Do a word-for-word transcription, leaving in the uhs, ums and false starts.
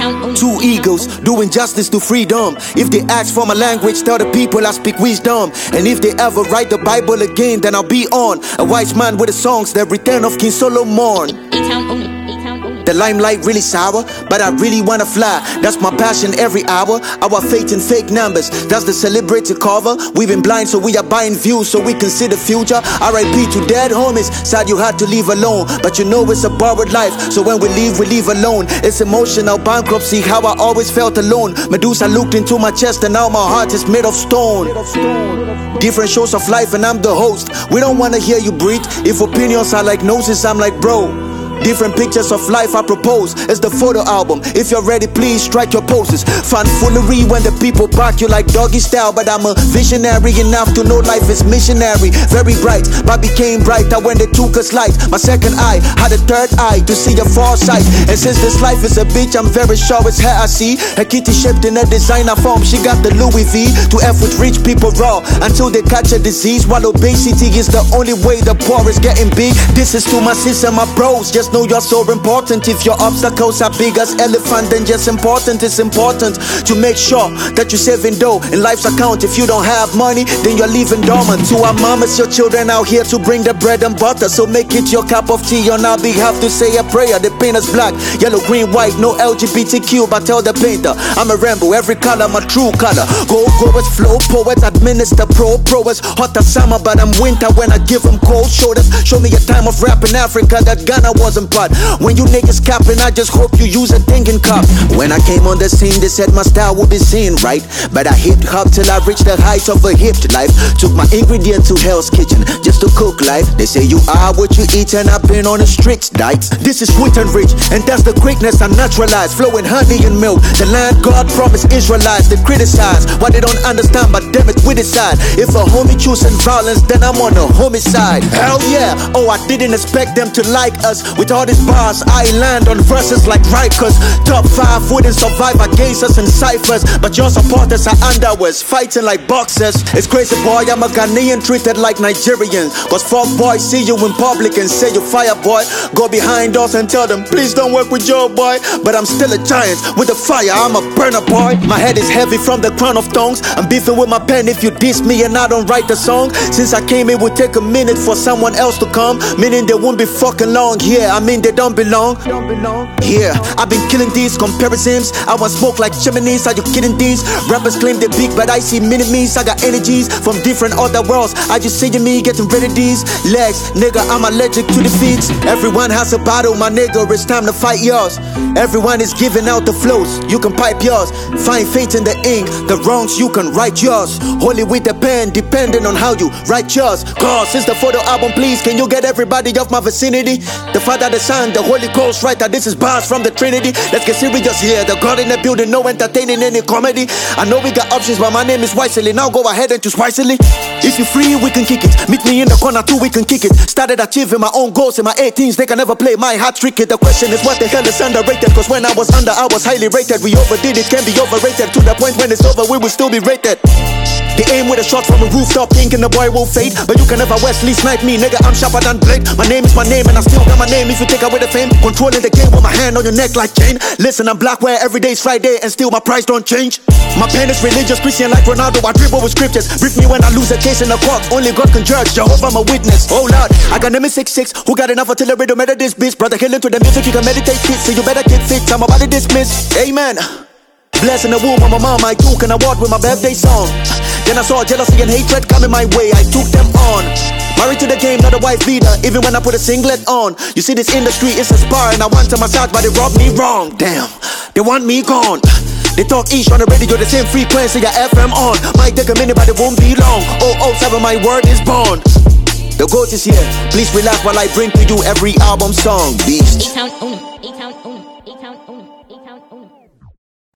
Two egos doing justice to freedom. If they ask for my language, tell the people I speak wisdom. And if they ever write the Bible again, then I'll be on. A wise man with the songs, the return of King Solomon. The limelight really sour, but I really wanna fly. That's my passion every hour. Our faith in fake numbers, that's the celebrity cover. We've been blind, so we are buying views so we can see the future. R I P to dead homies, sad you had to leave alone. But you know it's a borrowed life, so when we leave, we leave alone. It's emotional bankruptcy, how I always felt alone. Medusa looked into my chest and now my heart is made of stone. Different shows of life and I'm the host. We don't wanna hear you breathe. If opinions are like noses, I'm like bro. Different pictures of life I propose. It's the photo album. If you're ready, please strike your poses. Fun foolery when the people bark you like doggy style. But I'm a visionary enough to know life is missionary. Very bright, but became brighter when they took us light. My second eye had a third eye to see a far sight. And since this life is a bitch, I'm very sure it's her I see. Her kitty shaped in a designer form. She got the Louis V to F with rich people raw until they catch a disease. While obesity is the only way the poor is getting big. This is to my sis and my bros. Just know you're so important. If your obstacles are big as elephant, then just important. It's important to make sure that you're saving dough in life's account. If you don't have money, then you're leaving dormant. To our mamas, your children out here to bring the bread and butter. So make it your cup of tea on our behalf to say a prayer. The paint is black, yellow, green, white, no L G B T Q. But tell the painter, I'm a rainbow, every color my true color. Go goers, flow poets, administer pro proers. Hot as summer, but I'm winter when I give them cold shoulders. Show me a time of rap in Africa that Ghana wasn't part. When you niggas capping, I just hope you use a thinking cup. When I came on the scene, they said my style would be seen, right? But I hip hop till I reached the heights of a hipped life. Took my ingredient to Hell's Kitchen just to cook life. They say you are what you eat, and I've been on the streets, dikes. This is sweet and rich, and that's the greatness I naturalize. Flowing honey and milk, the land God promised Israelites. They criticize why they don't understand, but damn it, we decide. If a homie choosing violence, then I'm on the homicide. Hell yeah, oh I didn't expect them to like us. With all this bars, I land on verses like Rikers. Top five wouldn't survive against us in ciphers, but your supporters are underwears, fighting like boxers. It's crazy boy, I'm a Ghanaian treated like Nigerians. Cause fuck boys see you in public and say you fire boy. Go behind us and tell them please don't work with Joe boy. But I'm still a giant with a fire, I'm a burner boy. My head is heavy from the crown of thongs. I'm beefing with my pen if you diss me and I don't write the song. Since I came it would take a minute for someone else to come, meaning they won't be fucking long here. I mean they don't belong. Yeah, I've been killing these comparisons. I want smoke like chimneys. Are you kidding these? Rappers claim they're big, but I see mini-me's. I got energies from different other worlds. I just see me getting rid of these legs. Nigga, I'm allergic to defeats. Everyone has a battle, my nigga, it's time to fight yours. Everyone is giving out the flows, you can pipe yours. Find faith in the ink, the wrongs you can write yours. Holy with the pen, depending on how you write yours. Cause it's the photo album, please, can you get everybody off my vicinity? The Father, the Son, the Holy Ghost writer, this is bars from the Trinity. Let's get serious here, the God in the building, no entertaining any comedy. I know we got options, but my name is Wisely. Now go ahead and choose wisely. If you're free, we can kick it. Meet me in the corner too, we can kick it. Started achieving my own goals in my eighteens, they can never play my heart tricky. The question is what the hell is underrated? Cause when I was under, I was highly rated. We overdid it, can be overrated. To the point when it's over, we will still be rated. They aim with a shot from a rooftop, thinking the boy will fade. But you can never Wesley snipe me, nigga, I'm sharper than Blade. My name is my name and I still got my name. If you take away the fame, controlling the game with my hand on your neck like chain. Listen, I'm black where every day's Friday and still my price don't change. My pen is religious, Christian like Ronaldo, I dribble with scriptures. Brief me when I lose a case in the court, only God can judge, Jehovah my witness. Oh Lord, I got name six six, who got enough artillery to murder this bitch? Brother, killing to the music, you can meditate fit, so you better get fit, I'm about to dismiss. Amen. Blessing the womb of my mom, I took an award with my birthday song. Then I saw jealousy and hatred coming my way, I took them on. Married to the game, not a wife beater, even when I put a singlet on. You see this industry is a spar and I want to massage, but they rob me wrong. Damn, they want me gone. They talk each on the radio, the same frequency, got F M on. Might take a minute, but it won't be long. oh oh seven, my word is born. The GOAT is here, please relax while I bring to you every album song, beast.